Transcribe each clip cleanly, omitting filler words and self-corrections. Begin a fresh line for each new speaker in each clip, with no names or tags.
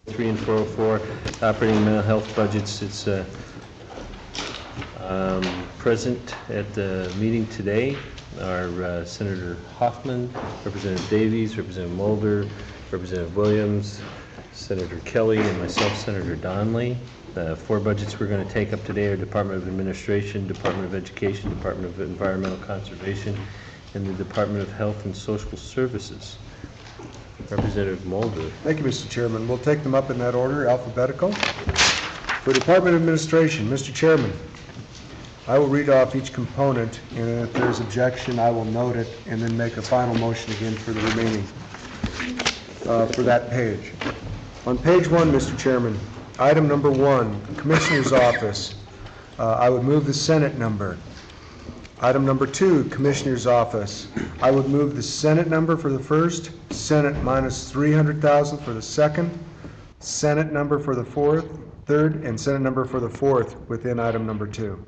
3 and 404, operating mental health budgets. It's present at the meeting today are Senator Hoffman, Representative Davies, Representative Mulder, Representative Williams, Senator Kelly, and myself, Senator Donnelly. The 4 budgets we're going to take up today are Department of Administration, Department of Education, Department of Environmental Conservation, and the Department of Health and Social Services. Representative Mulder.
Thank you, Mr. Chairman. We'll take them up in that order, alphabetical. For Department of Administration, Mr. Chairman, I will read off each component, and if there's objection, I will note it and then make a final motion again for the remaining, for that page. On page 1, Mr. Chairman, item number 1, Commissioner's Office, I would move the Senate number. Item number 2, Commissioner's Office, I would move the Senate number for the first, Senate minus $300,000 for the second, Senate number for the third, and Senate number for the fourth within item number 2.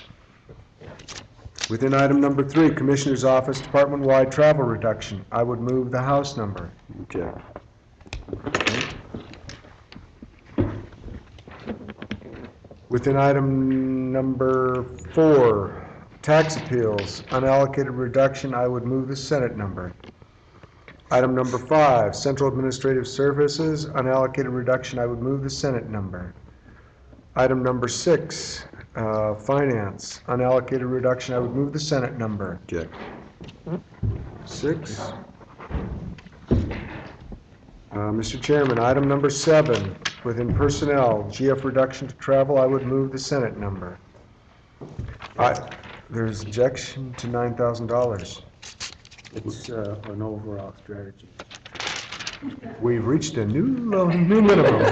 Within item number 3, Commissioner's Office, department-wide travel reduction, I would move the House number.
Object.
Within item number 4, tax appeals, unallocated reduction, I would move the Senate number. Item number 5, central administrative services, unallocated reduction, I would move the Senate number. Item number 6, finance, unallocated reduction, I would move the Senate number.
Object.
6. Mr. Chairman, item number 7, within personnel, GF reduction to travel, I would move the Senate number. There's objection to $9,000.
It's an overall strategy.
We've reached a new minimum.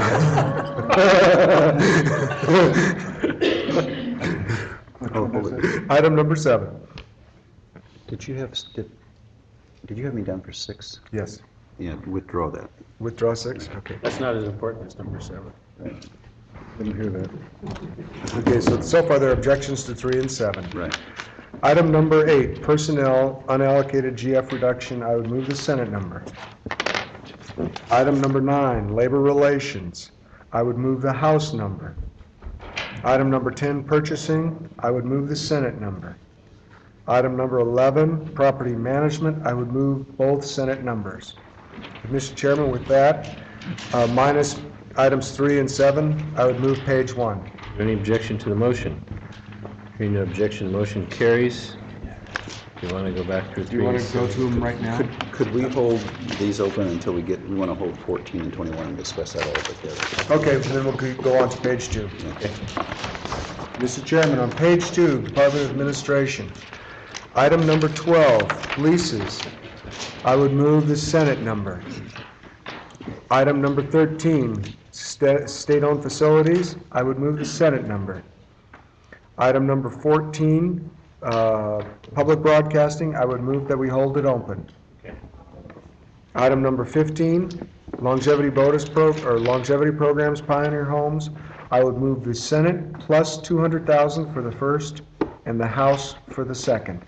Item number 7.
Did you have me down for 6?
Yes.
Yeah, withdraw that.
Withdraw 6? Okay.
That's not as important as number 7.
Didn't hear that. Okay, so far there are objections to 3 and 7.
Right.
Item number 8, personnel, unallocated GF reduction, I would move the Senate number. Item number 9, labor relations, I would move the House number. Item number 10, purchasing, I would move the Senate number. Item number 11, property management, I would move both Senate numbers. Mr. Chairman, with that, minus items 3 and 7, I would move page 1.
Any objection to the motion? Hearing no objection, the motion carries. Do you want to go back through 3?
Do you want to go to them right now?
Could we hold these open until we want to hold 14 and 21 and discuss that all together?
Okay, then we'll go on to page 2.
Okay.
Mr. Chairman, on page 2, Department of Administration, item number 12, leases, I would move the Senate number. Item number 13, state-owned facilities, I would move the Senate number. Item number 14, public broadcasting, I would move that we hold it open.
Okay.
Item number 15, longevity programs, Pioneer Homes, I would move the Senate plus $200,000 for the first and the House for the second.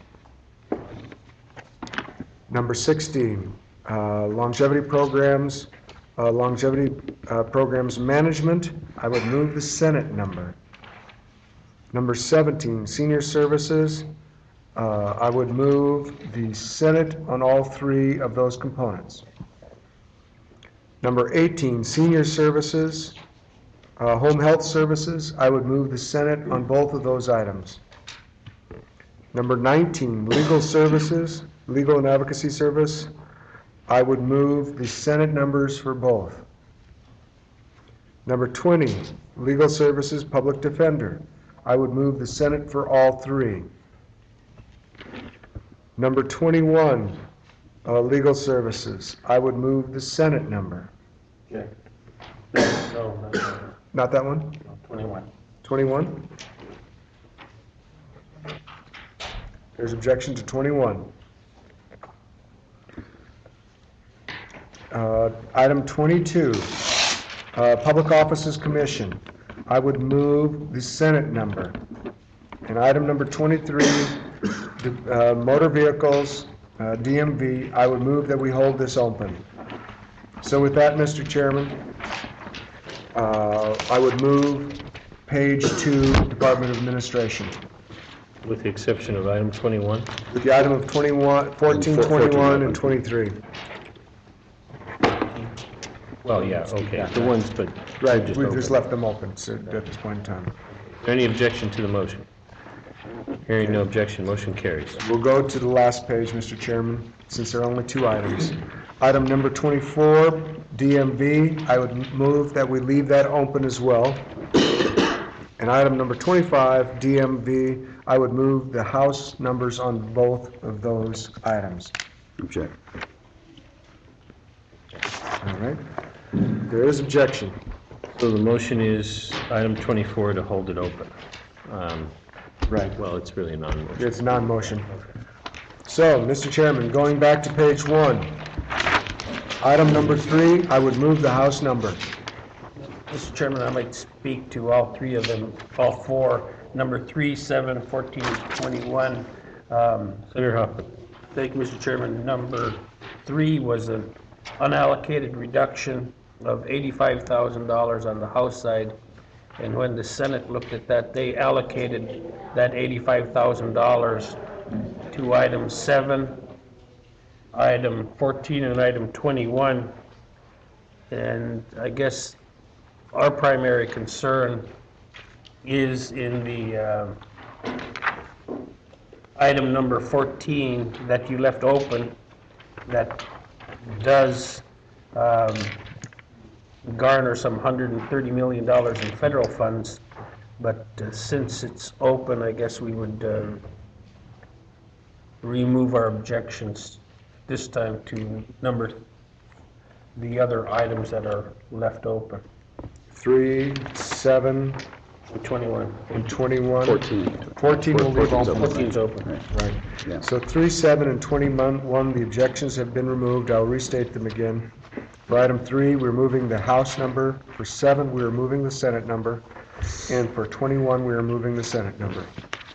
Number 16, longevity programs management, I would move the Senate number. Number 17, senior services, I would move the Senate on all 3 of those components. Number 18, senior services, home health services, I would move the Senate on both of those items. Number 19, legal services, legal and advocacy service, I would move the Senate numbers for both. Number 20, legal services, public defender, I would move the Senate for all 3. Number 21, legal services, I would move the Senate number.
Okay. No,
Not that one?
no, 21.
21? There's objection to 21. Item 22, Public Offices Commission, I would move the Senate number. And item number 23, motor vehicles, DMV, I would move that we hold this open. So with that, Mr. Chairman, I would move page 2, Department of Administration.
With the exception of item 21.
With the item of 21, 14, 21, and 23.
Well, yeah, okay, the ones, but.
Right,
just
we've
open.
just left them open so at this point in time.
Is there any objection to the motion? Hearing no objection, motion carries.
We'll go to the last page, Mr. Chairman, since there are only 2 items. Item number 24, DMV, I would move that we leave that open as well. And item number 25, DMV, I would move the house numbers on both of those items.
Object.
All right? There is objection.
So the motion is item 24 to hold it open.
Right.
Well, it's really a non-motion.
It's non-motion. So, Mr. Chairman, going back to page 1, item number 3, I would move the house number.
Mr. Chairman, I might speak to all 3 of them, all 4, number 3, 7, 14, 21.
Senator Hoffman.
Thank you, Mr. Chairman. Number 3 was an unallocated reduction of $85,000 on the House side. And when the Senate looked at that, they allocated that $85,000 to item 7, item 14, and item 21. And I guess our primary concern is in the item number 14 that you left open, that does garner some $130 million in federal funds, but since it's open, I guess we would remove our objections this time to the other items that are left open.
3, 7,
21.
and 21.
14.
14 will leave
14's
open.
14's open.
Right.
Yeah.
So 3, 7, and 21, the objections have been removed. I'll restate them again. For item 3, we're moving the House number. For 7, we're moving the Senate number. And for 21, we're moving the Senate number.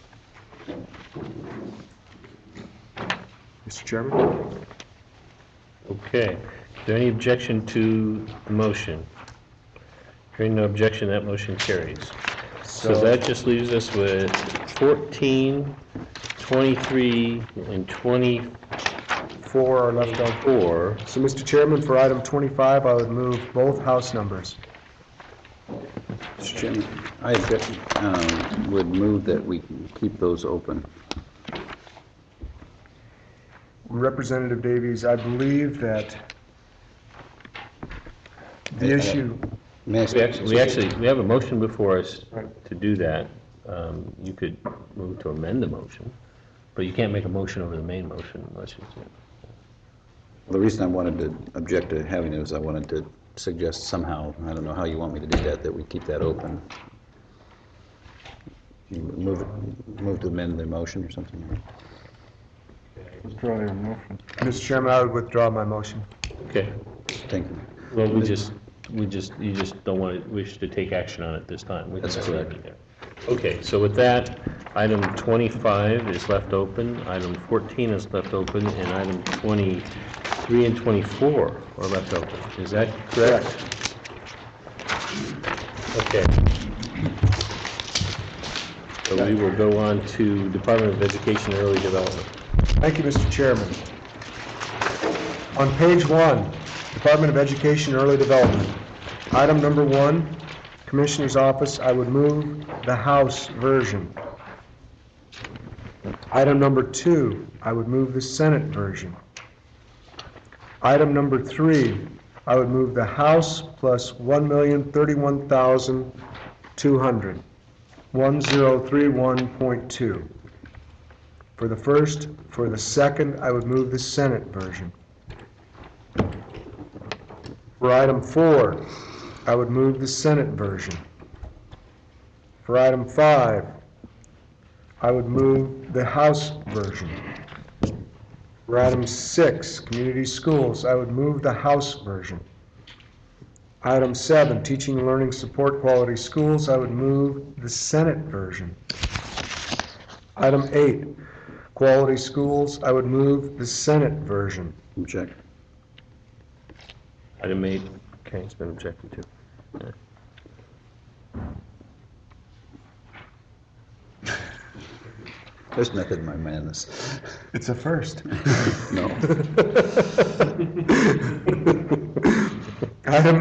Mr. Chairman?
Okay. Is there any objection to the motion? Hearing no objection, that motion carries. So that just leaves us with 14, 23, and 24
4 are left open. So, Mr. Chairman, for item 25, I would move both House numbers.
Mr. Chairman, I would move that we keep those open.
Representative Davies, I believe that the issue,
May I speak?
We have a motion before us to do that. You could move to amend the motion, but you can't make a motion over the main motion unless you.
The reason I wanted to object to having it is I wanted to suggest somehow, I don't know how you want me to do that we keep that open. You move to amend the motion or something?
Mr. Chairman, I would withdraw my motion.
Okay.
Thank you.
Well, you just don't wish to take action on it this time. We can
That's
still
correct.
do that. Okay, so with that, item 25 is left open, item 14 is left open, and item 23 and 24 are left open. Is that correct? Okay. So we will go on to Department of Education and Early Development.
Thank you, Mr. Chairman. On page 1, Department of Education and Early Development, item number 1, Commissioner's Office, I would move the House version. Item number 2, I would move the Senate version. Item number 3, I would move the House plus $1,031,200, 1031.2. For the first, for the second, I would move the Senate version. For item 4, I would move the Senate version. For item 5, I would move the House version. For item 6, Community Schools, I would move the House version. Item 7, Teaching and Learning Support Quality Schools, I would move the Senate version. Item 8, Quality Schools, I would move the Senate version.
Object.
Item 8, okay, it's been objected to.
There's method in my madness.
It's a first.
No.
Item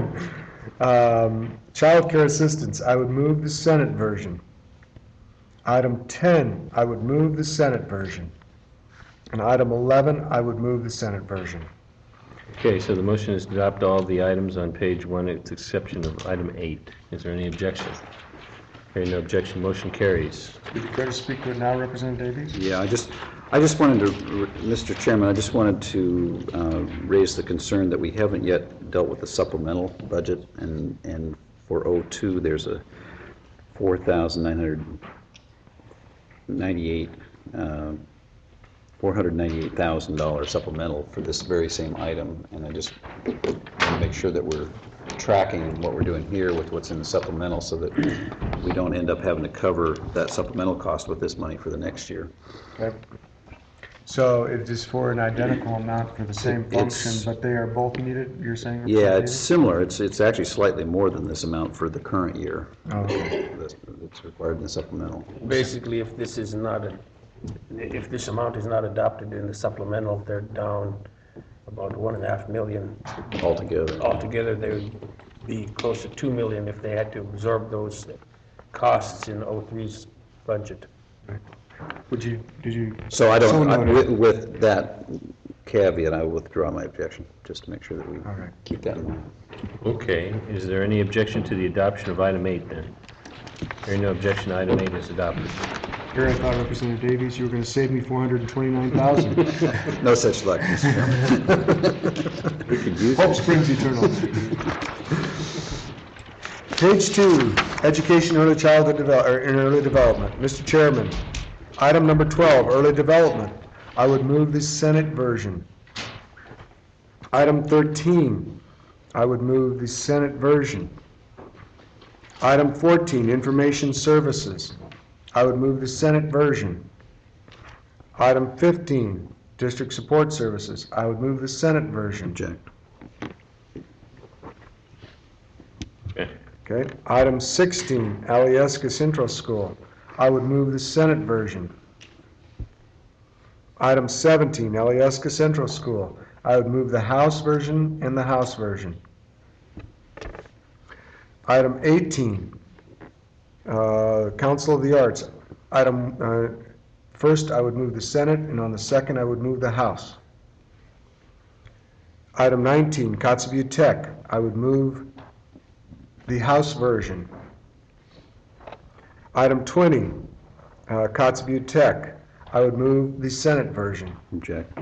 9, child care assistance, I would move the Senate version. Item 10, I would move the Senate version. And item 11, I would move the Senate version.
Okay, so the motion is to adopt all the items on page 1, with the exception of item 8. Is there any objection? Hearing no objection, motion carries.
Would you care to speak to it now, Representative Davies?
Yeah, I just wanted to, Mr. Chairman, I just wanted to raise the concern that we haven't yet dealt with the supplemental budget, and for '02, there's a $498,000 supplemental for this very same item, and I just want to make sure that we're tracking what we're doing here with what's in the supplemental so that we don't end up having to cover that supplemental cost with this money for the next year.
Okay. So it is for an identical amount for the same function,
It's-
but they are both needed, you're saying?
Yeah,
Representative
it's similar. It's actually slightly more than this amount for the current year.
Oh, okay.
That's required in the supplemental.
Basically, if this is not, if this amount is not adopted in the supplemental, they're down about 1.5 million.
Altogether.
Altogether, they would be close to 2 million if they had to absorb those costs in '03's budget.
Did you?
So I don't,
noted.
with that caveat, I withdraw my objection, just to make sure that we
All right.
keep that in mind.
Okay, is there any objection to the adoption of item 8 then? Hearing no objection, item 8 is adopted.
Here I thought, Representative Davies, you were going to save me $429,000.
No such luck, Mr. Chairman. We could use
Hope
it.
springs eternal. Page 2, education, early childhood early development. Mr. Chairman, item number 12, early development. I would move the Senate version. Item 13, I would move the Senate version. Item 14, information services. I would move the Senate version. Item 15, district support services. I would move the Senate version.
Object.
Okay.
Okay. Item 16, Alyeska Central School. I would move the Senate version. Item 17, Alyeska Central School. I would move the House version and the House version. Item 18, Council of the Arts. First, I would move the Senate, and on the second, I would move the House. Item 19, Kotzebue Tech. I would move the House version. Item 20, Kotzebue Tech. I would move the Senate version.
Object.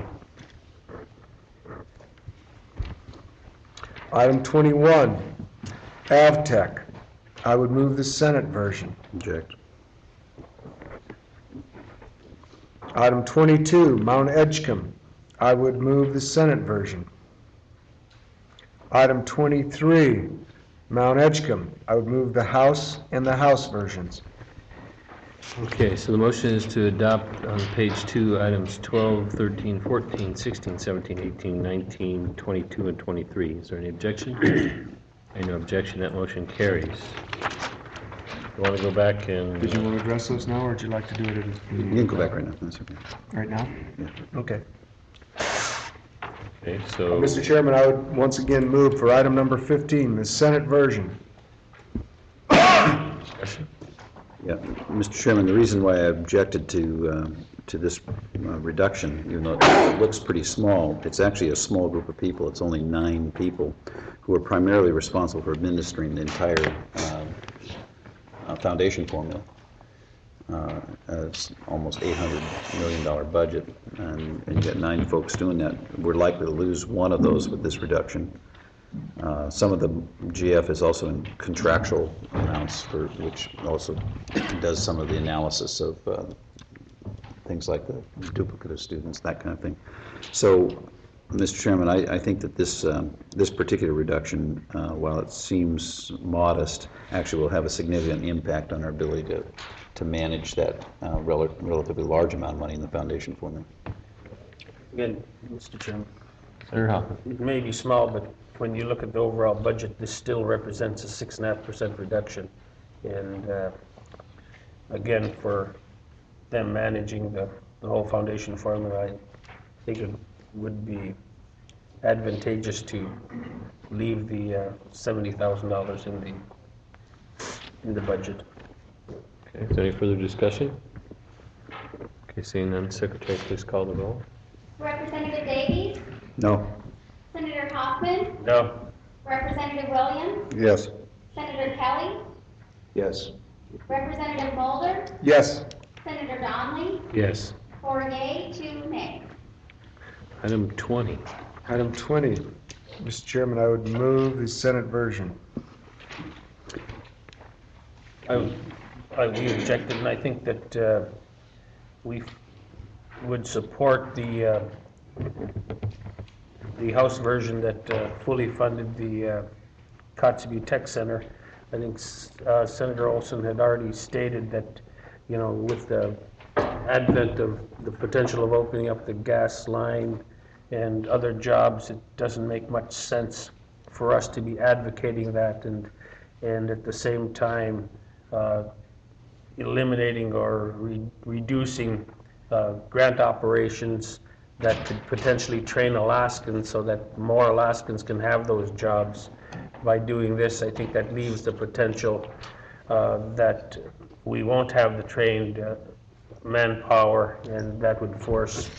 Item 21, AvTech. I would move the Senate version.
Object.
Item 22, Mount Edgecombe. I would move the Senate version. Item 23, Mount Edgecombe. I would move the House and the House versions.
Okay, so the motion is to adopt on page 2 items 12, 13, 14, 16, 17, 18, 19, 22, and 23. Is there any objection? No objection, that motion carries. You want to go back and...
Did you want to address those now, or would you like to do it
You can go back right now. That's okay.
right now?
Yeah.
Okay.
Okay, so...
Mr. Chairman, I would once again move for item number 15, the Senate version.
Discussion?
Yeah, Mr. Chairman, the reason why I objected to this reduction, even though it looks pretty small, it's actually a small group of people. It's only 9 people who are primarily responsible for administering the entire foundation formula. It's almost $800 million budget, and you got 9 folks doing that. We're likely to lose one of those with this reduction. Some of the GF is also in contractual amounts, which also does some of the analysis of things like the duplicate of students, that kind of thing. So, Mr. Chairman, I think that this particular reduction, while it seems modest, actually will have a significant impact on our ability to manage that relatively large amount of money in the foundation formula.
Again, Mr. Chairman,
Senator Hoffman.
it may be small, but when you look at the overall budget, this still represents a 6.5% reduction. And again, for them managing the whole foundation formula, I think it would be advantageous to leave the $70,000 in the budget.
Okay, is there any further discussion? Okay, seeing none, Secretary, please call the roll.
Representative Davies,
No.
Senator Hoffman,
No.
Representative Williams,
Yes.
Senator Kelly,
Yes.
Representative Mulder,
Yes.
Senator Donnelly,
Yes.
4 yea, 2 nay.
Item 20.
Item 20, Mr. Chairman, I would move the Senate version.
We objected, and I think that we would support the House version that fully funded the Kotzebue Tech Center. I think Senator Olson had already stated that, you know, with the advent of the potential of opening up the gas line and other jobs, it doesn't make much sense for us to be advocating that and at the same time eliminating or reducing grant operations that could potentially train Alaskans so that more Alaskans can have those jobs. By doing this, I think that leaves the potential that we won't have the trained manpower, and that would force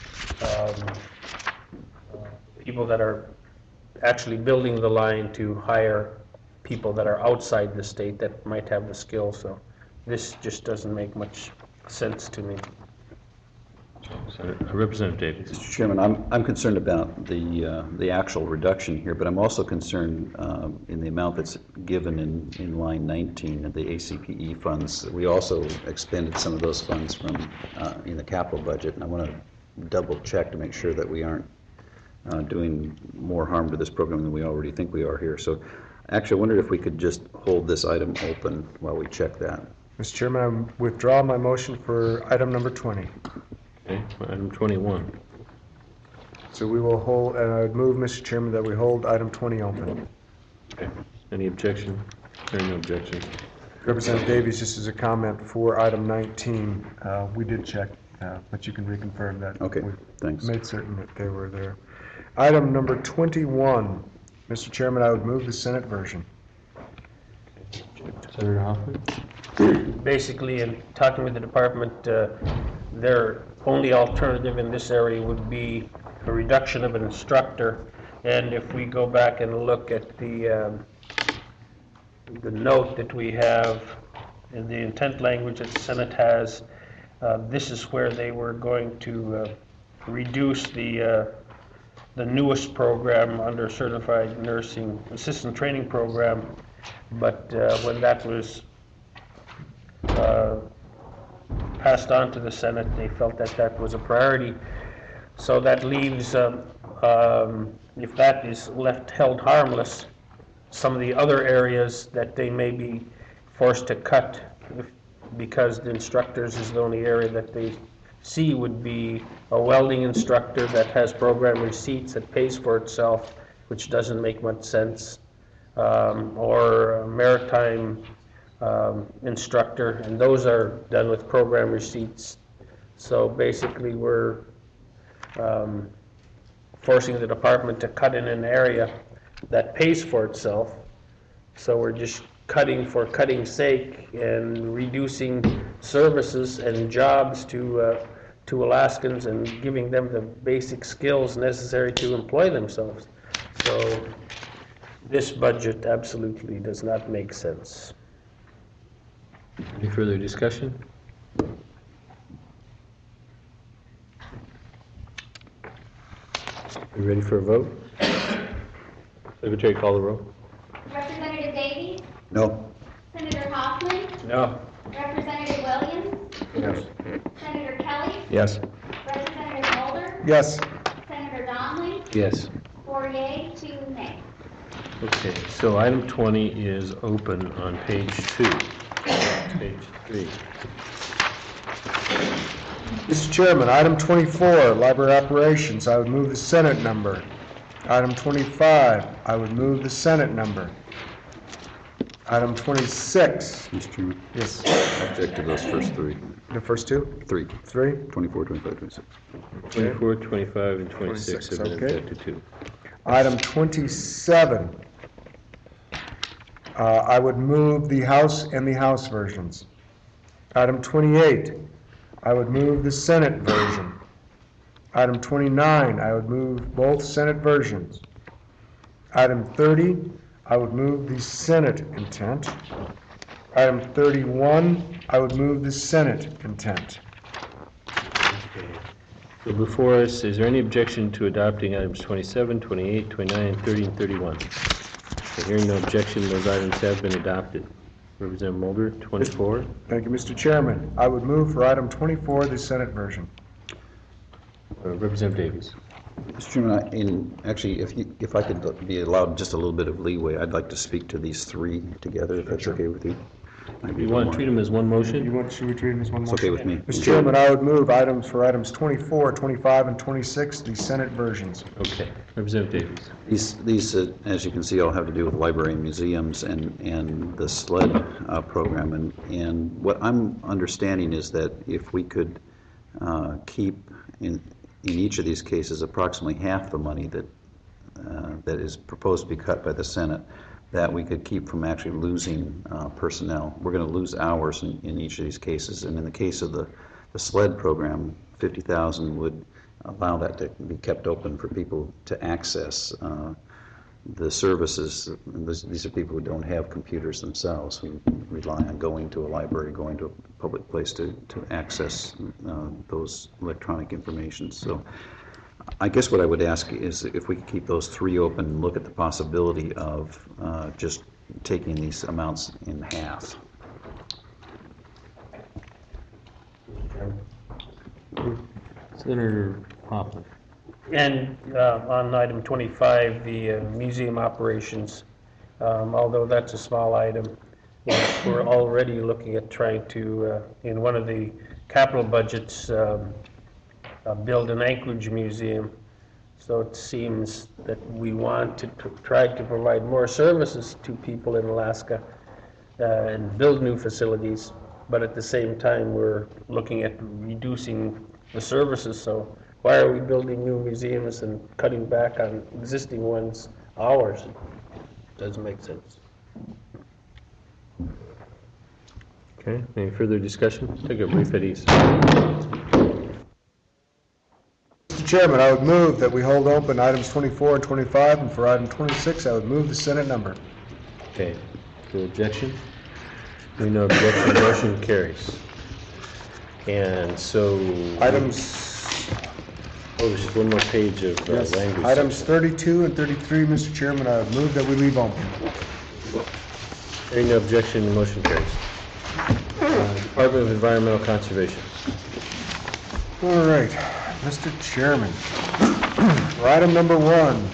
people that are actually building the line to hire people that are outside the state that might have the skill. So this just doesn't make much sense to me.
Representative Davies.
Mr. Chairman, I'm concerned about the actual reduction here, but I'm also concerned in the amount that's given in line 19 of the ACPE funds. We also expended some of those funds from in the capital budget, and I want to double check to make sure that we aren't doing more harm to this program than we already think we are here. So actually, I wondered if we could just hold this item open while we check that.
Mr. Chairman, I withdraw my motion for item number 20.
Okay, item 21.
So we will hold, and I would move, Mr. Chairman, that we hold item 20 open.
Okay. Any objection? Hearing no objections.
Representative Davies, just as a comment for item 19, we did check, but you can reconfirm that.
Okay,
we
thanks.
made certain that they were there. Item number 21, Mr. Chairman, I would move the Senate version.
Senator Hoffman?
Basically, in talking with the department, their only alternative in this area would be a reduction of an instructor. And if we go back and look at the note that we have in the intent language that the Senate has, this is where they were going to reduce the newest program under Certified Nursing Assistant Training Program. But when that was passed on to the Senate, they felt that that was a priority. So that leaves, if that is left held harmless, some of the other areas that they may be forced to cut because the instructors is the only area that they see would be a welding instructor that has program receipts that pays for itself, which doesn't make much sense, or a maritime instructor, and those are done with program receipts. So basically we're forcing the department to cut in an area that pays for itself. So we're just cutting for cutting's sake and reducing services and jobs to Alaskans and giving them the basic skills necessary to employ themselves. So this budget absolutely does not make sense.
Any further discussion? Are you ready for a vote? Secretary, call the roll.
Representative Davies,
No?
Senator Hoffman,
No.
Representative Williams,
Yes.
Senator Kelly,
Yes.
Representative Mulder,
Yes.
Senator Donnelly,
Yes.
4 yea, 2 nay.
Okay, so item 20 is open on page 2. Page 3.
Mr. Chairman, item 24, library operations, I would move the Senate number. Item 25, I would move the Senate number. Item 26.
Mr. Chairman,
Yes.
object to those first three.
The first two?
Three.
Three?
24, 25, 26.
24, 25, and 26 have been
26, okay.
objected to.
Item 27. I would move the House and the House versions. Item 28. I would move the Senate version. Item 29. I would move both Senate versions. Item 30. I would move the Senate intent. Item 31. I would move the Senate intent.
So before us, is there any objection to adopting items 27, 28, 29, 30, and 31? So hearing no objection, those items have been adopted. Representative Mulder, 24.
Thank you, Mr. Chairman. I would move for item 24, the Senate version.
Representative Davies.
Mr. Chairman, actually, if I could be allowed just a little bit of leeway, I'd like to speak to these three together, if that's
Sure.
okay with you.
You want to treat them as one motion?
Should we treat them as one
It's
motion?
okay with me.
Mr. Chairman, I would move items 24, 25, and 26, the Senate versions.
Okay. Representative Davies.
These, as you can see, all have to do with library and museums and the SLED program. And what I'm understanding is that if we could keep, in each of these cases, approximately half the money that is proposed to be cut by the Senate, that we could keep from actually losing personnel. We're going to lose hours in each of these cases. And in the case of the SLED program, 50,000 would allow that to be kept open for people to access the services. These are people who don't have computers themselves, who rely on going to a library, going to a public place to access those electronic information. So I guess what I would ask is if we could keep those three open and look at the possibility of just taking these amounts in half.
Senator Hoffman.
And on item 25, the museum operations, although that's a small item, we're already looking at trying to, in one of the capital budgets, build an Anchorage museum. So it seems that we want to try to provide more services to people in Alaska and build new facilities, but at the same time we're looking at reducing the services. So why are we building new museums and cutting back on existing ones, hours? Doesn't make sense.
Okay. Any further discussion? Take a brief at ease.
Mr. Chairman, I would move that we hold open items 24 and 25, and for item 26, I would move the Senate number.
Okay. No objection? Hearing no objection, motion carries. And so... Oh, there's one more page of
Yes.
language.
Items 32 and 33, Mr. Chairman, I would move that we leave open.
Hearing no objection, the motion carries. Department of Environmental Conservation.
All right, Mr. Chairman, for item number 1,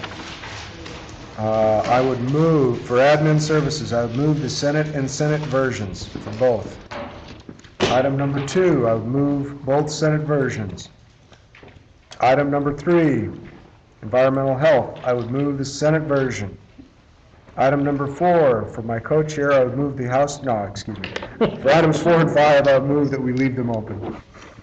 I would move, for admin services, I would move the Senate and Senate versions for both. Item number 2, I would move both Senate versions. Item number 3, environmental health, I would move the Senate version. Item number 4, for my co-chair, I would move the House, no, excuse me. For items 4 and 5, I would move that we leave them open.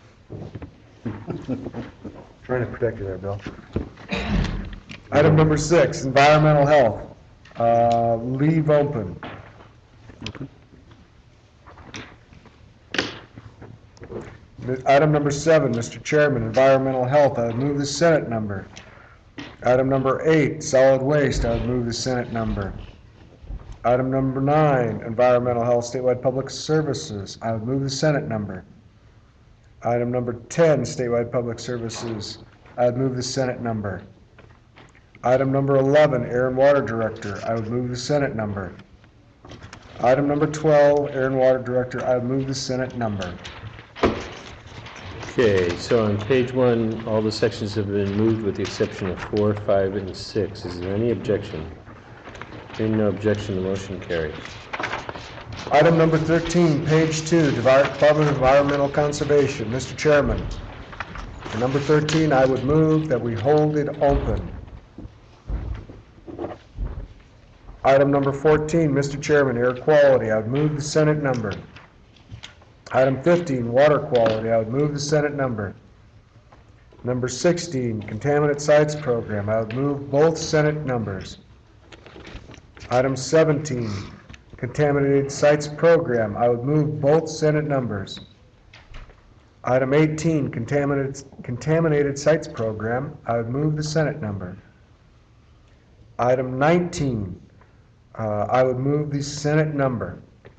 Trying to protect you there, Bill. Item number 6, environmental health, leave open. Item number 7, Mr. Chairman, environmental health, I would move the Senate number. Item number 8, solid waste, I would move the Senate number. Item number 9, environmental health, statewide public services, I would move the Senate number. Item number 10, statewide public services, I would move the Senate number. Item number 11, air and water director, I would move the Senate number. Item number 12, air and water director, I would move the Senate number.
Okay, so on page 1, all the sections have been moved with the exception of 4, 5, and 6. Is there any objection? Hearing no objection, the motion carries.
Item number 13, page 2, Department of Environmental Conservation. Mr. Chairman, for number 13, I would move that we hold it open. Item number 14, Mr. Chairman, air quality, I would move the Senate number. Item 15, water quality, I would move the Senate number. Number 16, contaminant sites program, I would move both Senate numbers. Item 17, contaminated sites program, I would move both Senate numbers. Item 18, contaminated sites program, I would move the Senate number. Item 19, I would move the Senate number.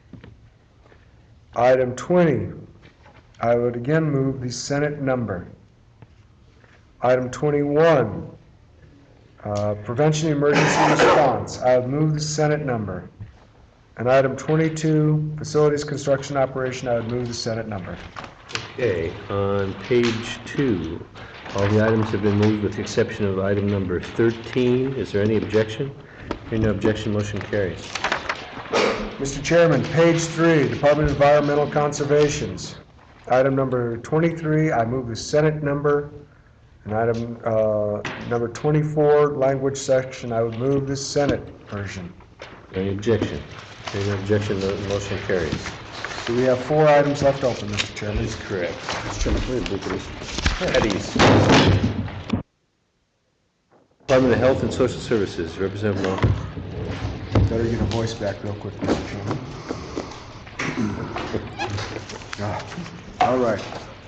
Item 20, I would again move the Senate number. Item 21, prevention emergency response, I would move the Senate number. And item 22, facilities construction operation, I would move the Senate number.
Okay, on page 2, all the items have been moved with the exception of item number 13. Is there any objection? Hearing no objection, motion carries.
Mr. Chairman, page 3, Department of Environmental Conservations. Item number 23, I move the Senate number. And item number 24, language section, I would move the Senate version.
Any objection? Hearing no objection, the motion carries.
So we have 4 items left open, Mr. Chairman.
That's correct.
Mr. Chairman, can we have Blue, please?
Eddie's. Department of Health and Social Services, Representative Long.
Better get a voice back real quick, Mr. Chairman. All right.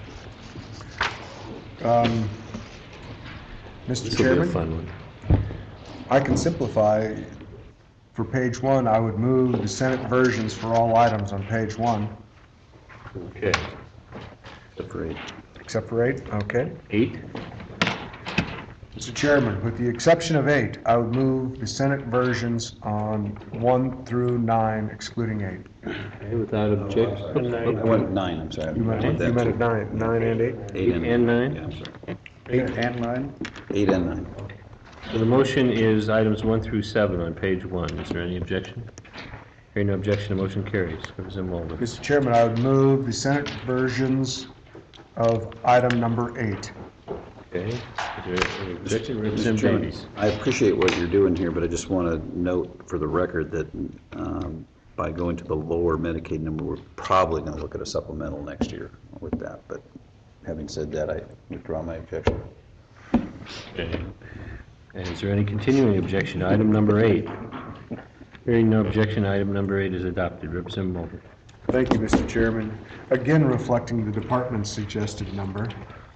Mr.
This will be a
Chairman,
fun one.
I can simplify. For page 1, I would move the Senate versions for all items on page 1,
Okay.
Except for 8.
except for 8. Okay.
8.
Mr. Chairman, with the exception of 8, I would move the Senate versions on 1 through 9, excluding 8.
Okay, without objection.
I went 9, I'm sorry.
You meant at 9 and 8?
8
and 9?
Yeah, I'm sorry.
8 and 9?
8 and 9.
So the motion is items 1 through 7 on page 1. Is there any objection? Hearing no objection, the motion carries. Representative Mulder.
Mr. Chairman, I would move the Senate versions of item number 8.
Okay. Is there any objection?
Mr.
Representative
Chairman,
Davies.
I appreciate what you're doing here, but I just want to note for the record that by going to the lower Medicaid number, we're probably going to look at a supplemental next year with that. But having said that, I withdraw my objection.
Okay. And is there any continuing objection to item number 8? Hearing no objection, item number 8 is adopted. Representative Mulder.
Thank you, Mr. Chairman. Again, reflecting the department's suggested number,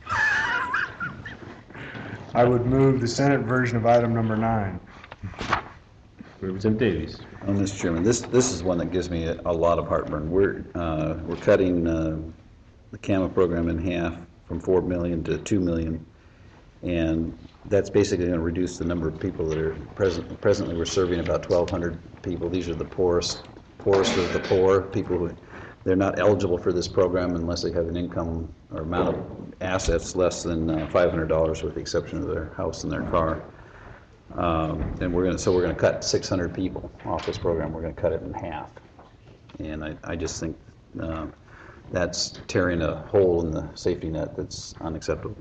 I would move the Senate version of item number 9.
Representative Davies.
Oh, Mr. Chairman, this is one that gives me a lot of heartburn. We're cutting the CAMA program in half from $4 million to $2 million, and that's basically going to reduce the number of people that are presently we're serving about 1,200 people. These are the poorest of the poor, people who they're not eligible for this program unless they have an income or amount of assets less than $500, with the exception of their house and their car. And we're going to cut 600 people off this program. We're going to cut it in half, and I just think that's tearing a hole in the safety net that's unacceptable.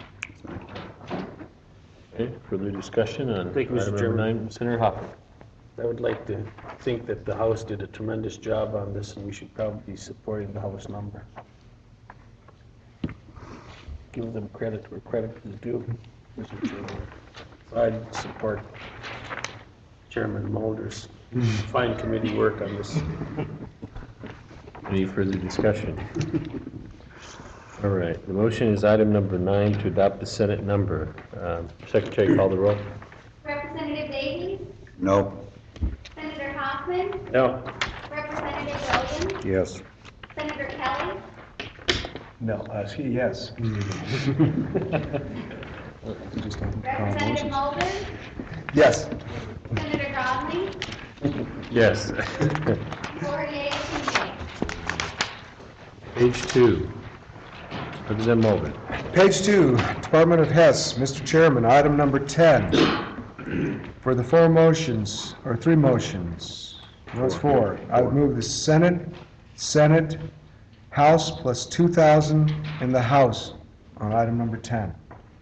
Okay, further discussion on
Thank you, Mr.
item number
Chairman.
9. Senator Hoffman.
I would like to think that the House did a tremendous job on this, and we should probably be supporting the House number. Give them credit where credit is due, Mr. Chairman. I'd support Chairman Mulder's fine committee work on this.
Any further discussion? All right, the motion is item number 9 to adopt the Senate number. Secretary, call the roll.
Representative Davies?
No.
Senator Hoffman?
No.
Representative Williams?
Yes.
Senator Kelly?
No, yes.
Representative Mulder?
Yes.
Senator Donnelly?
Yes.
4 yeas, 2 nays.
Page 2. Representative Mulder.
Page 2, Department of Hess, Mr. Chairman, item number 10. For the 4 motions, or 3 motions, no, it's 4. I would move the Senate, House plus 2,000 in the House on item number 10.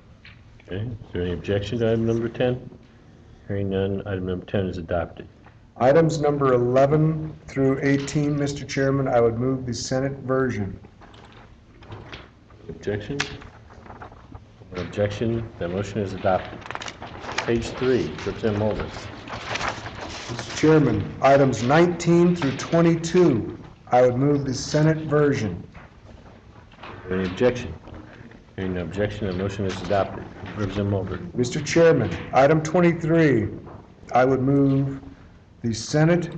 Okay, is there any objection to item number 10? Hearing none, item number 10 is adopted.
Items number 11 through 18, Mr. Chairman, I would move the Senate version.
Objection? No objection, that motion is adopted. Page 3, Representative Mulder.
Mr. Chairman, items 19 through 22, I would move the Senate version.
Is there any objection? Hearing no objection, the motion is adopted. Representative Mulder.
Mr. Chairman, item 23, I would move the Senate,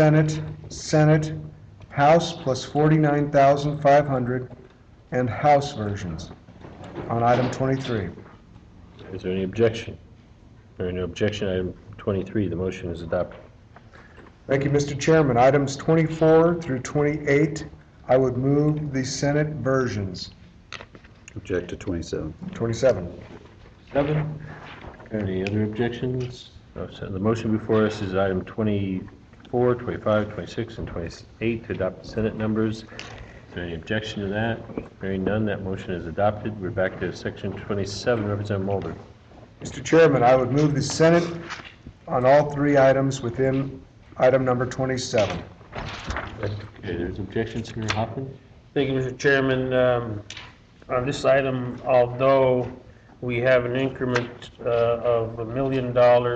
House plus 49,500, and House versions on item 23.
Is there any objection? Hearing no objection, item 23, the motion is adopted.
Thank you, Mr. Chairman. Items 24 through 28, I would move the Senate versions.
Object to 27.
27.
7. Any other objections? No, so the motion before us is item 24, 25, 26, and 28 to adopt the Senate numbers. Is there any objection to that? Hearing none, that motion is adopted. We're back to section 27, Representative Mulder.
Mr. Chairman, I would move the Senate on all three items within item number 27.
Okay, there's objections, Senator Hoffman?
Thank you, Mr. Chairman. On this item, although we have an increment of $1 million,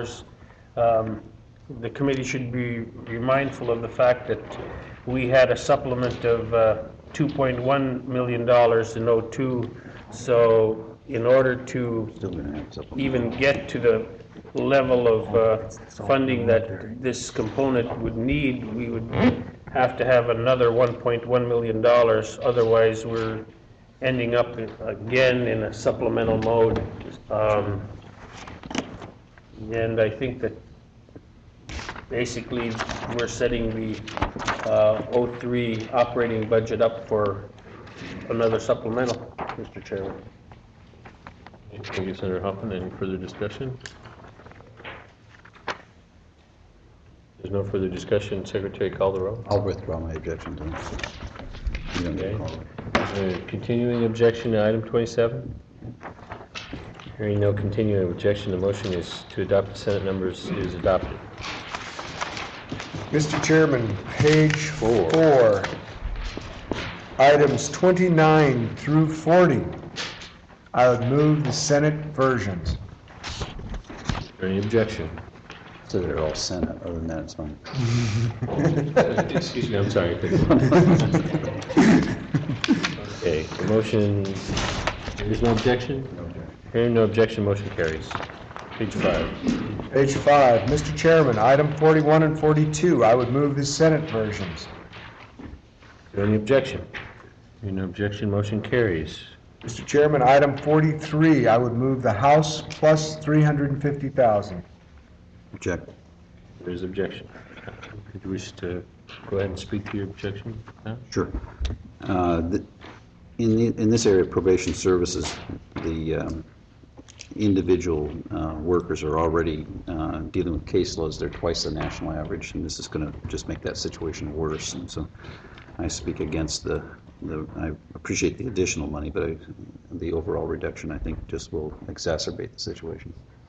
the committee should be mindful of the fact that we had a supplement of $2.1 million in '02. So in order to
Still going to have supplemental.
even get to the level of funding that this component would need, we would have to have another $1.1 million. Otherwise, we're ending up again in a supplemental mode. And I think that basically we're setting the '03 operating budget up for another supplemental, Mr. Chairman.
Thank you, Senator Hoffman. Any further discussion? There's no further discussion. Secretary, call the roll.
I'll withdraw my objection to this. You don't get
Okay.
called.
Continuing objection to item 27? Hearing no continuing objection, the motion is to adopt the Senate numbers is adopted.
Mr. Chairman, page 4, items 29 through 40, I would move the Senate versions.
Is there any objection?
So they're all Senate, other than that, it's fine.
Excuse me, I'm sorry. Okay, the motion, there's no objection? Hearing no objection, motion carries. Page 5.
Page 5, Mr. Chairman, item 41 and 42, I would move the Senate versions.
Is there any objection? Hearing no objection, motion carries.
Mr. Chairman, item 43, I would move the House plus 350,000.
Object.
There is objection. Did you wish to go ahead and speak to your objection now?
Sure. In this area of probation services, the individual workers are already dealing with caseloads. They're twice the national average, and this is going to just make that situation worse. And so I speak against I appreciate the additional money, but the overall reduction, I think, just will exacerbate the situation.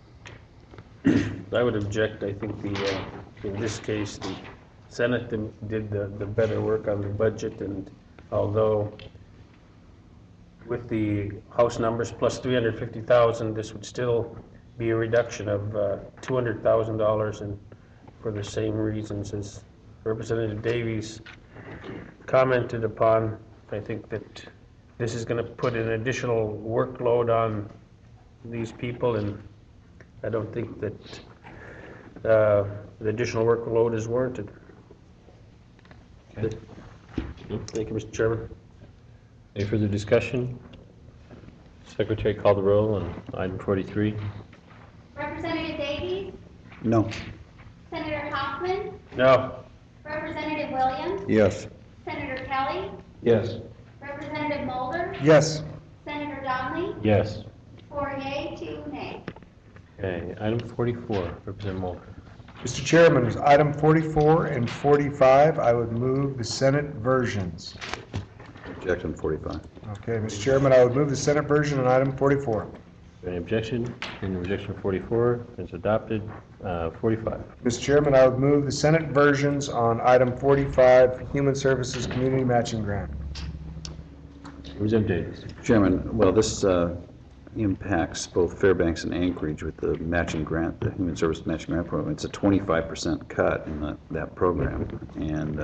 I would object. I think in this case, the Senate did the better work on the budget, and although with the House numbers plus 350,000, this would still be a reduction of $200,000, and for the same reasons as Representative Davies commented upon. I think that this is going to put an additional workload on these people, and I don't think that the additional workload is warranted.
Okay.
Thank you, Mr. Chairman.
Any further discussion? Secretary, call the roll on item 43.
Representative Davies,
No.
Senator Hoffman,
No.
Representative Williams,
Yes.
Senator Kelly,
Yes.
Representative Mulder,
Yes.
Senator Donnelly,
Yes.
4 yea, 2 nay.
Okay, item 44, Representative Mulder.
Mr. Chairman, item 44 and 45, I would move the Senate versions.
Object on 45.
Okay, Mr. Chairman, I would move the Senate version on item 44.
Is there any objection? Hearing no objection, 44 is adopted. 45.
Mr. Chairman, I would move the Senate versions on item 45, Human Services Community Matching Grant.
Representative Davis.
Chairman, well, this impacts both Fairbanks and Anchorage with the matching grant, the Human Service Matching Grant Program. It's a 25% cut in that program, and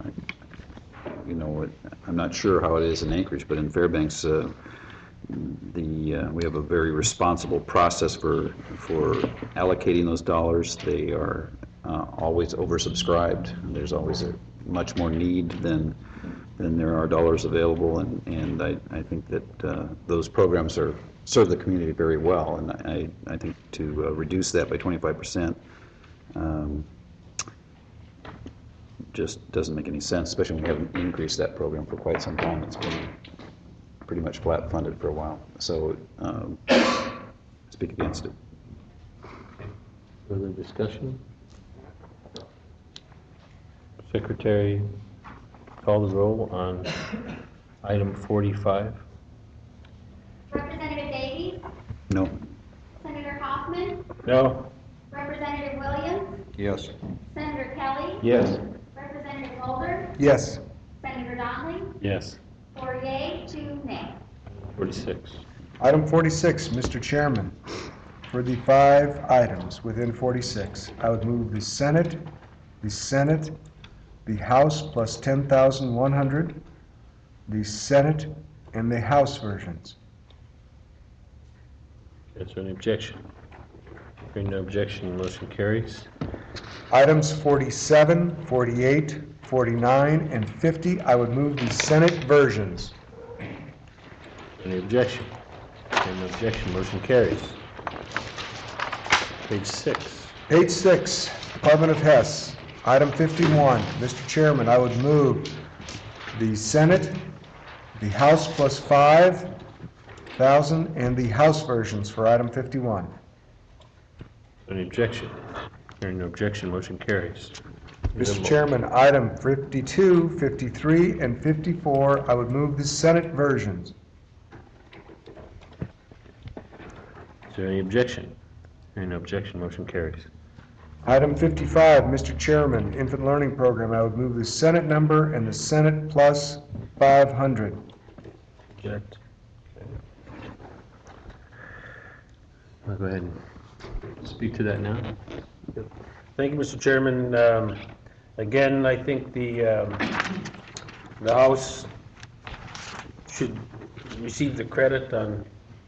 I'm not sure how it is in Anchorage, but in Fairbanks, we have a very responsible process for allocating those dollars. They are always oversubscribed. There's always much more need than there are dollars available, and I think that those programs serve the community very well, and I think to reduce that by 25% just doesn't make any sense, especially when we haven't increased that program for quite some time. It's been pretty much flat funded for a while. So speak against it.
Further discussion? Secretary, call the roll on item 45.
Representative Davies?
No.
Senator Hoffman?
No.
Representative Williams?
Yes.
Senator Kelly?
Yes.
Representative Mulder?
Yes.
Senator Donnelly?
Yes.
4 yea, 2 nay.
46.
Item 46, Mr. Chairman, for the 5 items within 46, I would move the Senate, the House plus 10,100, the Senate, and the House versions.
Is there any objection? Hearing no objection, the motion carries.
Items 47, 48, 49, and 50, I would move the Senate versions.
Any objection? Hearing no objection, motion carries. Page 6.
Page 6, Department of Hess, item 51. Mr. Chairman, I would move the Senate, the House plus 5,000, and the House versions for item 51.
Any objection? Hearing no objection, motion carries.
Mr. Chairman, item 52, 53, and 54, I would move the Senate versions.
Is there any objection? Hearing no objection, motion carries.
Item 55, Mr. Chairman, Infant Learning Program, I would move the Senate number and the Senate plus 500.
Object. I'll go ahead and speak to that now.
Thank you, Mr. Chairman. Again, I think the House should receive the credit on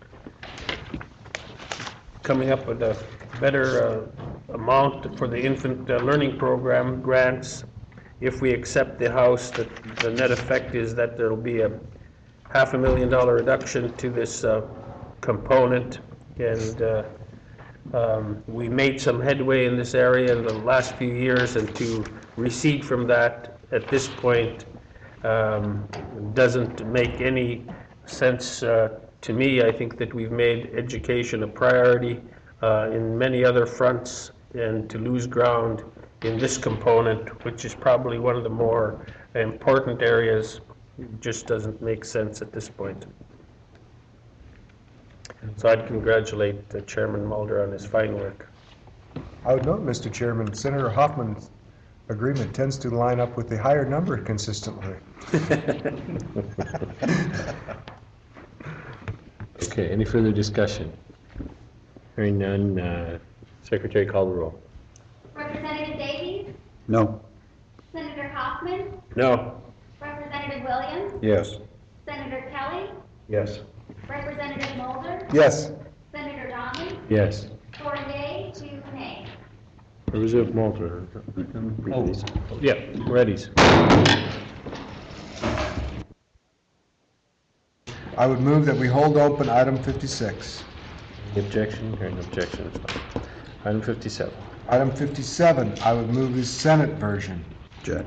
coming up with a better amount for the infant learning program grants. If we accept the House, that the net effect is that there will be a $500,000 reduction to this component, and we made some headway in this area in the last few years, and to recede from that at this point doesn't make any sense to me. I think that we've made education a priority in many other fronts, and to lose ground in this component, which is probably one of the more important areas, just doesn't make sense at this point. So I'd congratulate Chairman Mulder on his fine work.
I would note, Mr. Chairman, Senator Hoffman's agreement tends to line up with the higher number consistently.
Okay, any further discussion? Hearing none, Secretary, call the roll.
Representative Davies?
No.
Senator Hoffman?
No.
Representative Williams?
Yes.
Senator Kelly?
Yes.
Representative Mulder?
Yes.
Senator Donnelly?
Yes.
4 yea, 2 nay.
Representative Mulder.
Read these.
Yeah, readies.
I would move that we hold open item 56.
Any objection? Hearing no objection, it's fine. Item 57.
Item 57, I would move the Senate version.
Jack.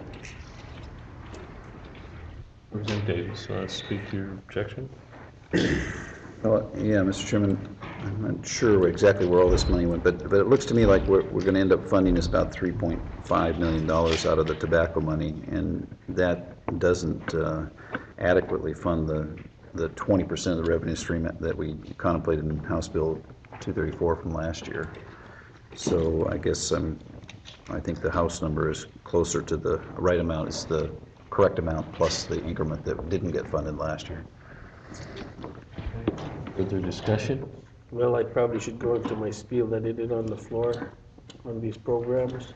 Representative Davis, want to speak to your objection?
Well, yeah, Mr. Chairman, I'm not sure exactly where all this money went, but it looks to me like we're going to end up funding this about $3.5 million out of the tobacco money, and that doesn't adequately fund the 20% of the revenue stream that we contemplated in House Bill 234 from last year. So I guess I think the House number is closer to the right amount, is the correct amount, plus the increment that didn't get funded last year.
Further discussion?
Well, I probably should go into my spiel that I did on the floor on these programs.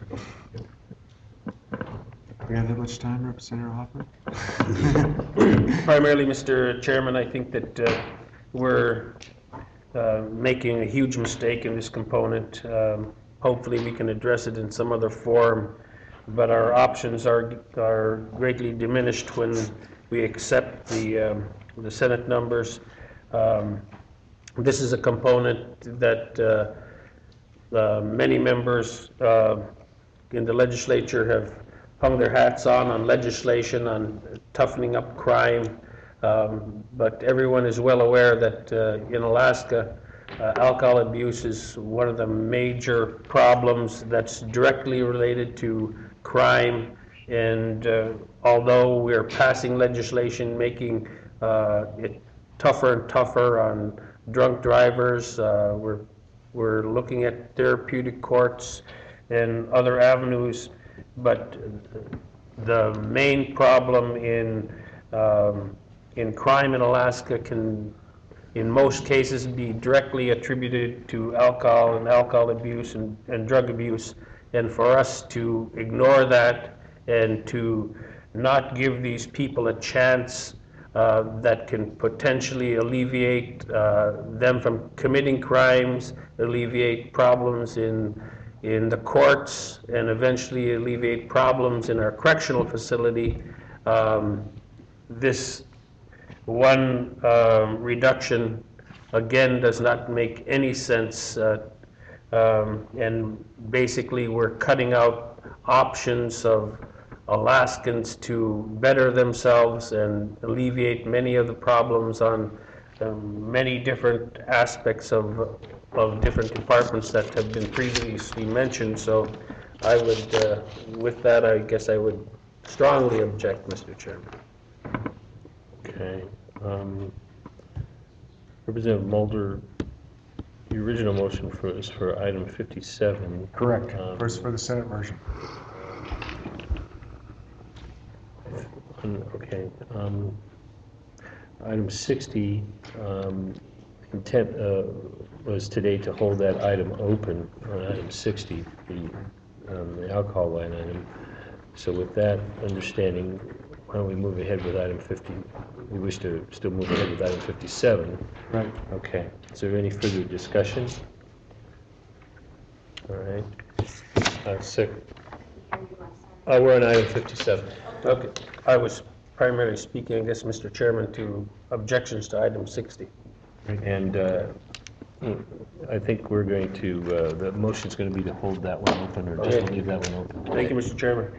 We have that much time, Representative Hoffman?
Primarily, Mr. Chairman, I think that we're making a huge mistake in this component. Hopefully, we can address it in some other form, but our options are greatly diminished when we accept the Senate numbers. This is a component that many members in the legislature have hung their hats on legislation, on toughening up crime, but everyone is well aware that in Alaska, alcohol abuse is one of the major problems that's directly related to crime, and although we're passing legislation making it tougher and tougher on drunk drivers, we're looking at therapeutic courts and other avenues, but the main problem in crime in Alaska can, in most cases, be directly attributed to alcohol and alcohol abuse and drug abuse. And for us to ignore that and to not give these people a chance that can potentially alleviate them from committing crimes, alleviate problems in the courts, and eventually alleviate problems in our correctional facility. This one reduction, again, does not make any sense, and basically we're cutting out options of Alaskans to better themselves and alleviate many of the problems on many different aspects of different departments that have been previously mentioned. So I would, with that, I guess I would strongly object, Mr. Chairman.
Okay. Representative Mulder, the original motion is for item 57.
Correct. First for the Senate version.
Okay. Item 60, intent was today to hold that item open on item 60, the alcohol line item. So with that understanding, why don't we move ahead with item 50? We wish to still move ahead with item 57.
Right.
Okay. Is there any further discussion? All right. We're on item 57.
Okay. I was primarily speaking, I guess, Mr. Chairman, to objections to item 60.
And I think we're going to, the motion's going to be to hold that one open, or just to leave that one open.
Thank you, Mr. Chairman.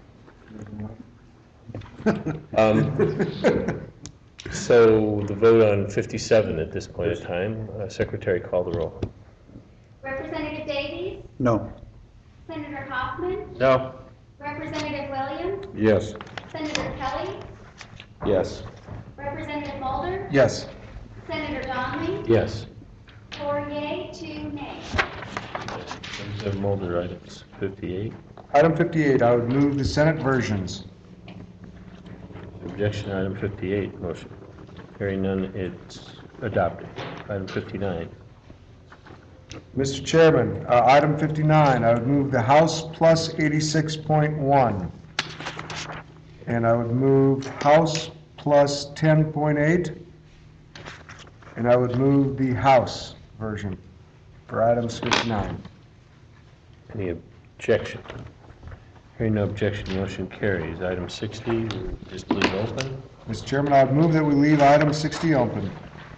So the vote on 57 at this point in time, Secretary, call the roll.
Representative Davies?
No.
Senator Hoffman?
No.
Representative Williams?
Yes.
Senator Kelly?
Yes.
Representative Mulder?
Yes.
Senator Donnelly?
Yes.
4 yea, 2 nay.
Representative Mulder, items 58.
Item 58, I would move the Senate versions.
Objection, item 58, motion. Hearing none, it's adopted. Item 59.
Mr. Chairman, item 59, I would move the House plus 86.1. And I would move House plus 10.8. And I would move the House version for items 59.
Any objection? Hearing no objection, motion carries. Item 60, we'll just leave open.
Mr. Chairman, I would move that we leave item 60 open.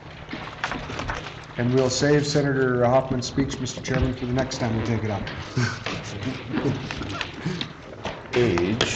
And we'll save Senator Hoffman's speech, Mr. Chairman, for the next time we take it up.
Page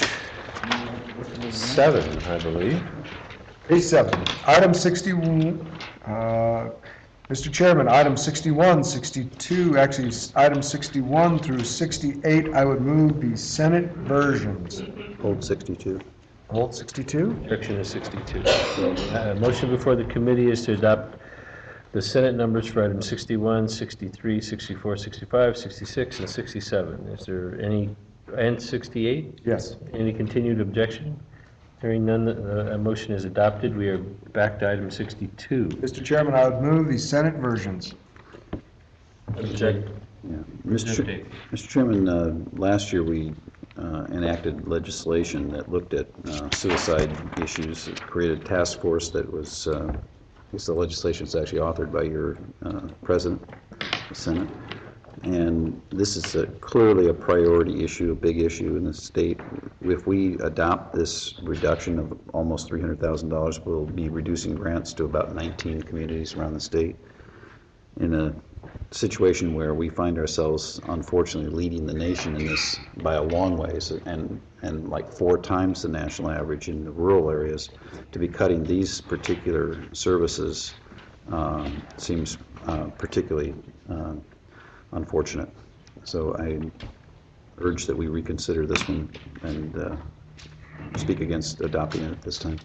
7, I believe.
Page 7. Item 61, Mr. Chairman, item 61, 62, actually, item 61 through 68, I would move the Senate versions.
Hold 62.
Hold 62.
Objection is 62. So, motion before the committee is to adopt the Senate numbers for items 61, 63, 64, 65, 66, and 67. Is there any, and 68?
Yes.
Any continued objection? Hearing none, a motion is adopted. We are back to item 62.
Mr. Chairman, I would move the Senate versions.
Object.
Yeah. Mr. Chairman, last year we enacted legislation that looked at suicide issues. It created a task force that was, I guess the legislation is actually authored by your president, the Senate. And this is clearly a priority issue, a big issue in the state. If we adopt this reduction of almost $300,000, we'll be reducing grants to about 19 communities around the state in a situation where we find ourselves unfortunately leading the nation in this by a long ways, and like 4 times the national average in the rural areas. To be cutting these particular services seems particularly unfortunate. So I urge that we reconsider this one and speak against adopting it at this time.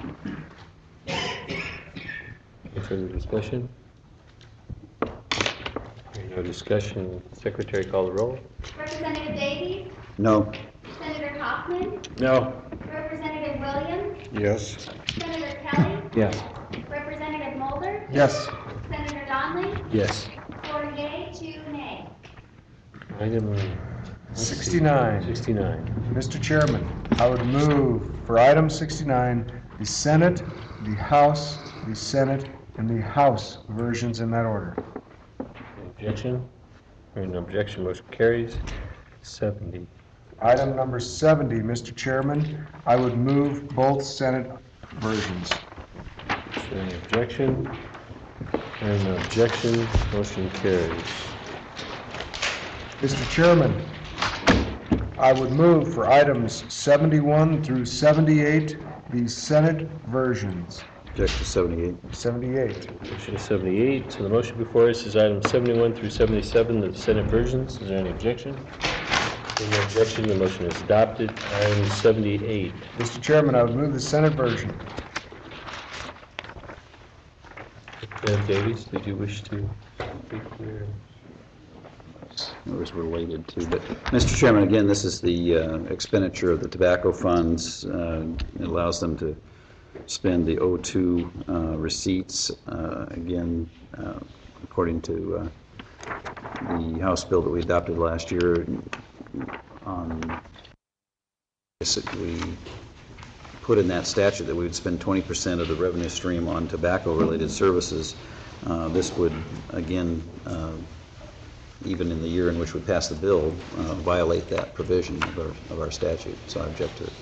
Any further discussion? Hearing no discussion, Secretary, call the roll.
Representative Davies?
No.
Senator Hoffman?
No.
Representative Williams?
Yes.
Senator Kelly?
Yes.
Representative Mulder?
Yes.
Senator Donley?
Yes.
4 yea, 2 nay.
Item
69.
69.
Mr. Chairman, I would move for item 69, the Senate, the House, the Senate, and the House versions in that order.
Objection? Hearing no objection, motion carries. 70.
Item number 70, Mr. Chairman, I would move both Senate versions.
Is there any objection? Hearing no objection, motion carries.
Mr. Chairman, I would move for items 71 through 78, the Senate versions.
Object to 78.
78.
Motion is 78. So the motion before us is items 71 through 77, the Senate versions. Is there any objection? Hearing no objection, the motion is adopted. Item 78.
Mr. Chairman, I would move the Senate version.
Representative Davies, did you wish to speak here?
It was related to, but Mr. Chairman, again, this is the expenditure of the tobacco funds. It allows them to spend the O2 receipts, again, according to the House bill that we adopted last year. We put in that statute that we would spend 20% of the revenue stream on tobacco-related services. This would, again, even in the year in which we passed the bill, violate that provision of our statute. So I object to it.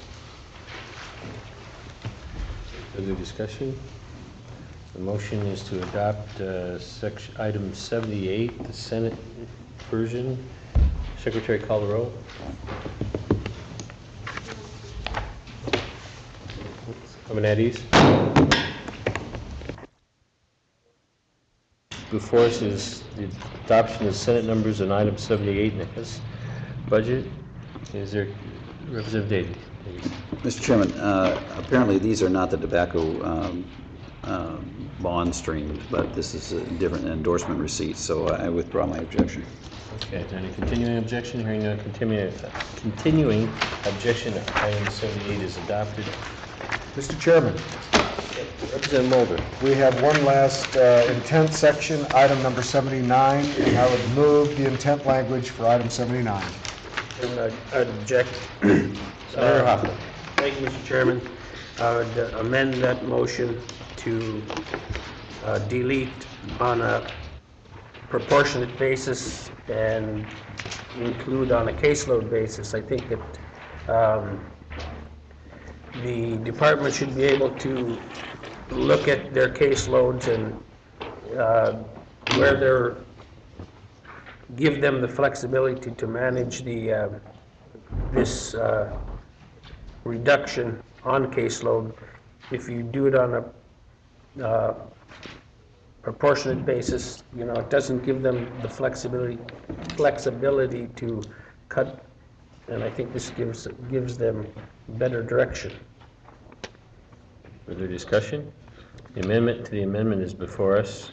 Further discussion? The motion is to adopt item 78, the Senate version. Secretary, call the roll. Coming at ease. Before us is the adoption of Senate numbers on item 78 in the House budget. Is there Representative Davies?
Mr. Chairman, apparently these are not the tobacco bond streams, but this is a different endorsement receipt, so I withdraw my objection.
Okay, is there any continuing objection? Hearing no continuing objection, item 78 is adopted.
Mr. Chairman,
Representative Mulder.
we have one last intent section, item number 79, and I would move the intent language for item 79.
And I'd object.
Senator Hoffman.
Thank you, Mr. Chairman. I would amend that motion to delete on a proportionate basis and include on a caseload basis. I think that the department should be able to look at their caseloads and where they're, give them the flexibility to manage the this reduction on caseload. If you do it on a proportionate basis, you know, it doesn't give them the flexibility to cut, and I think this gives them better direction.
Further discussion? The amendment to the amendment is before us.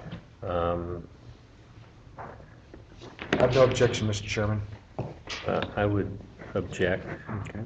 I have no objection, Mr. Chairman.
I would object.
Okay.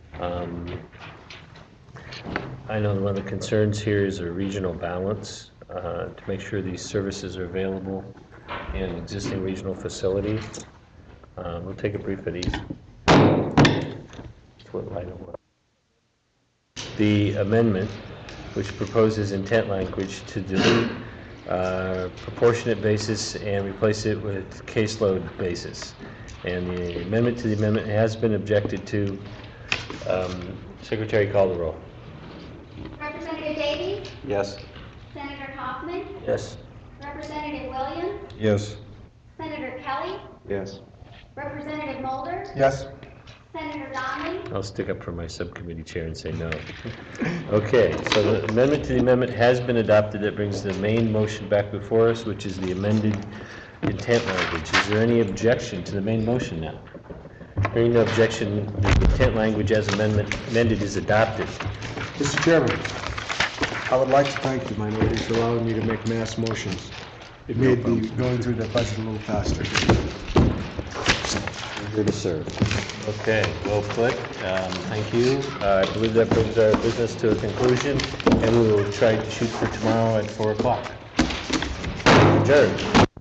I know one of the concerns here is a regional balance to make sure these services are available in existing regional facilities. We'll take a brief at ease. That's what item was. The amendment, which proposes intent language to delete proportionate basis and replace it with caseload basis. And the amendment to the amendment has been objected to. Secretary, call the roll.
Representative Davies?
Yes.
Senator Hoffman?
Yes.
Representative Williams?
Yes.
Senator Kelly?
Yes.
Representative Mulder?
Yes.
Senator Donnelly?
I'll stick up for my subcommittee chair and say no. Okay, so the amendment to the amendment has been adopted. That brings the main motion back before us, which is the amended intent language. Is there any objection to the main motion now? Hearing no objection, the intent language as amended is adopted.
Mr. Chairman, I would like to thank the minority for allowing me to make mass motions. It made the going through the budget a little faster.
Here to serve.
Okay, well put. Thank you. I believe that brings our business to a conclusion, and we will try to shoot for tomorrow at 4 o'clock. Adjourned.